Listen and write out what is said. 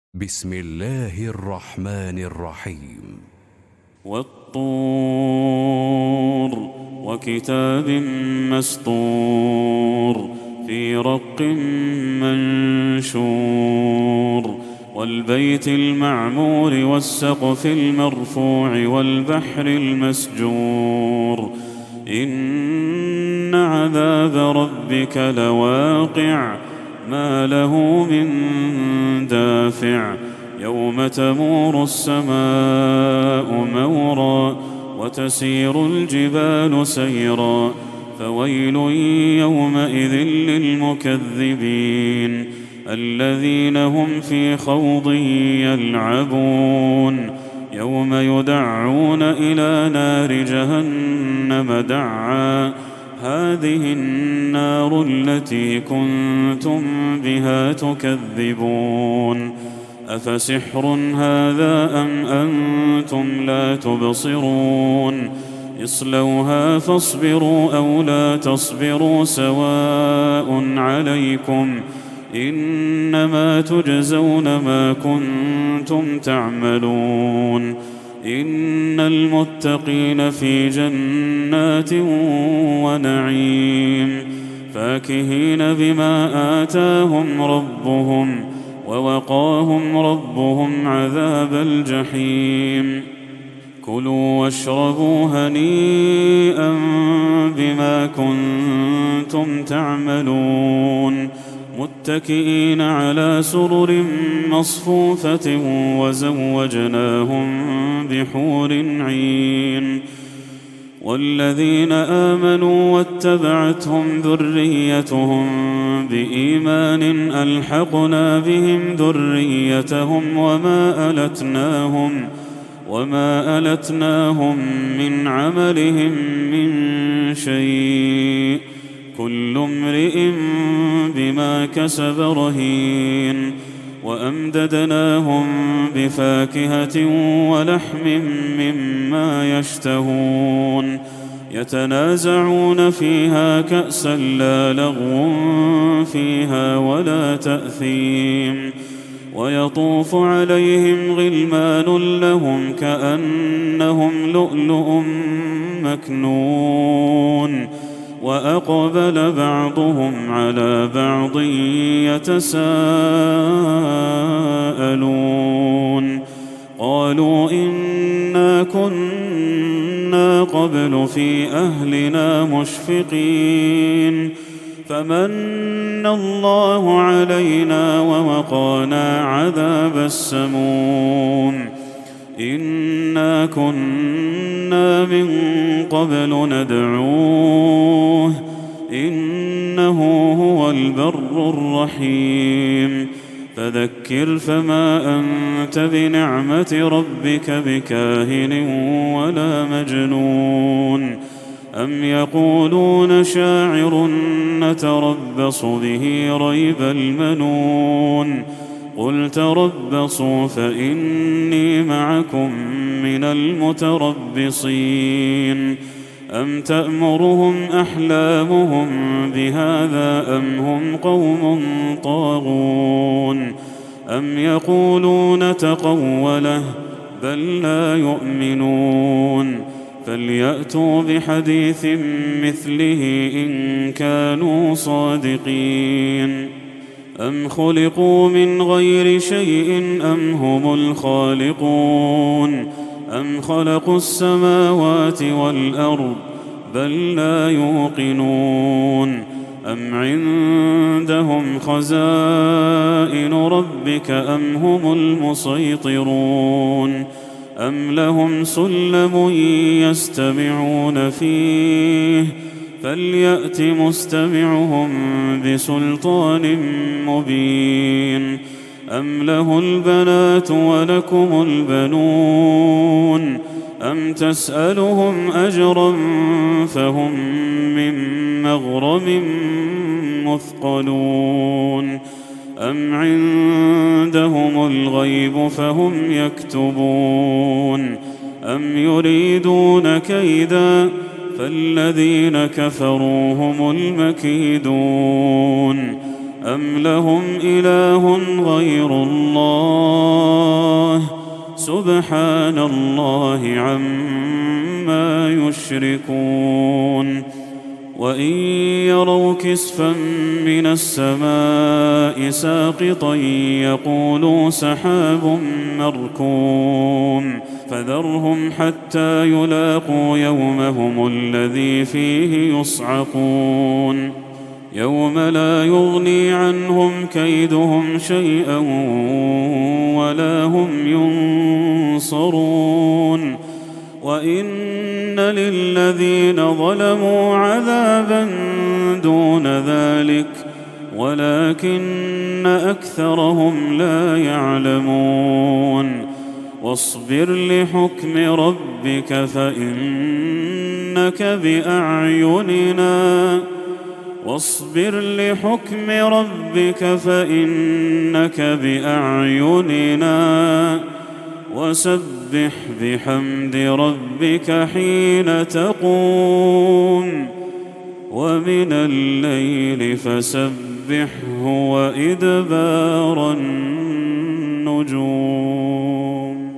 بسم الله الرحمن الرحيم. والطور وكتاب مسطور في رق منشور والبيت المعمور والسقف المرفوع والبحر المسجور إن عذاب ربك لواقع ما له من دافع يوم تمور السماء مورا وتسير الجبال سيرا فويل يومئذ للمكذبين الذين هم في خوض يلعبون يوم يدعون إلى نار جهنم دعا هذه النار التي كنتم بها تكذبون أفسحر هذا أم أنتم لا تبصرون اصلوها فاصبروا أو لا تصبروا سواء عليكم إنما تجزون ما كنتم تعملون إن المتقين في جنات ونعيم فاكهين بما آتاهم ربهم ووقاهم ربهم عذاب الجحيم كلوا واشربوا هنيئا بما كنتم تعملون متكئين على سرر مصفوفة وزوجناهم بحور عين والذين آمنوا واتبعتهم ذريتهم بإيمان ألحقنا بهم ذريتهم وما ألتناهم من عملهم من شيء كل امرئ بما كسب رهين وأمددناهم بفاكهة ولحم مما يشتهون يتنازعون فيها كأسا لا لغو فيها ولا تأثيم ويطوف عليهم غلمان لهم كأنهم لؤلؤ مكنون وأقبل بعضهم على بعض يتساءلون قالوا إنا كنا قبل في أهلنا مشفقين فمن الله علينا ووقانا عذاب السموم إنا كنا من قبل ندعوه إنه هو البر الرحيم فذكر فما أنت بنعمة ربك بكاهن ولا مجنون أم يقولون شاعر نتربص به ريب المنون قل تربصوا فإني معكم من المتربصين أم تأمرهم أحلامهم بهذا أم هم قوم طاغون أم يقولون تقوله بل لا يؤمنون فليأتوا بحديث مثله إن كانوا صادقين أم خلقوا من غير شيء أم هم الخالقون أم خلقوا السماوات والأرض بل لا يوقنون أم عندهم خزائن ربك أم هم المسيطرون أم لهم سلم يستمعون فيه فليأت مستمعهم بسلطان مبين أم له البنات ولكم البنون أم تسألهم أجرا فهم من مغرم مثقلون أم عندهم الغيب فهم يكتبون أم يريدون كيدا فالذين كفروا هم المكيدون أم لهم إله غير الله سبحان الله عما يشركون وإن يروا كسفا من السماء ساقطا يقولوا سحاب مركوم فذرهم حتى يلاقوا يومهم الذي فيه يصعقون يوم لا يغني عنهم كيدهم شيئا ولا هم ينصرون وإن للذين ظلموا عذابا دون ذلك ولكن أكثرهم لا يعلمون واصبر لحكم ربك فإنك بأعيننا وسبح بحمد ربك حين تقوم ومن الليل فسبحه وإدبار النجوم